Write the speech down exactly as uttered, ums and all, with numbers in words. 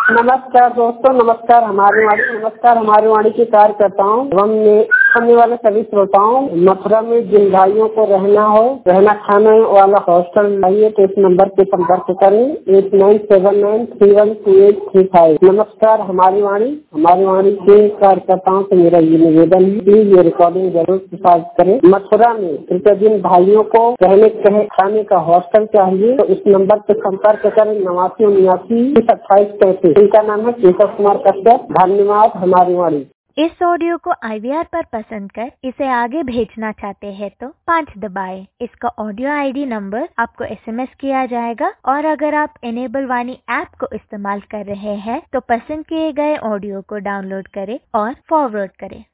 नमस्कार दोस्तों, नमस्कार हमारी वाणी नमस्कार हमारी वाणी के कार्यकर्ताओं एवं आने वाले सभी श्रोताओं। मथुरा में जिन भाइयों को रहना हो, रहना खाने वाला हॉस्टल चाहिए तो इस नंबर पे संपर्क करें eight nine seven nine three one two eight three five. नमस्कार हमारी वाणी हमारी वाणी के कार्यकर्ताओं से मेरा ये निवेदन है, प्लीज ये रिकॉर्डिंग जरूर प्रसारित करें। मथुरा में कृपया जिन भाइयों को रहने कहे खाने का हॉस्टल चाहिए तो इस नंबर पे संपर्क करें नवासी उन्यासी अट्ठाईस पैंतीस। इनका नाम है केशव कुमार कश्यप। धन्यवाद हमारी वाणी। इस ऑडियो को आई वी आर पर पसंद कर इसे आगे भेजना चाहते हैं तो पाँच दबाएं। इसका ऑडियो आई डी नंबर आपको एस एम एस किया जाएगा और अगर आप इनेबल वाणी ऐप को इस्तेमाल कर रहे हैं तो पसंद किए गए ऑडियो को डाउनलोड करें और फॉरवर्ड करें।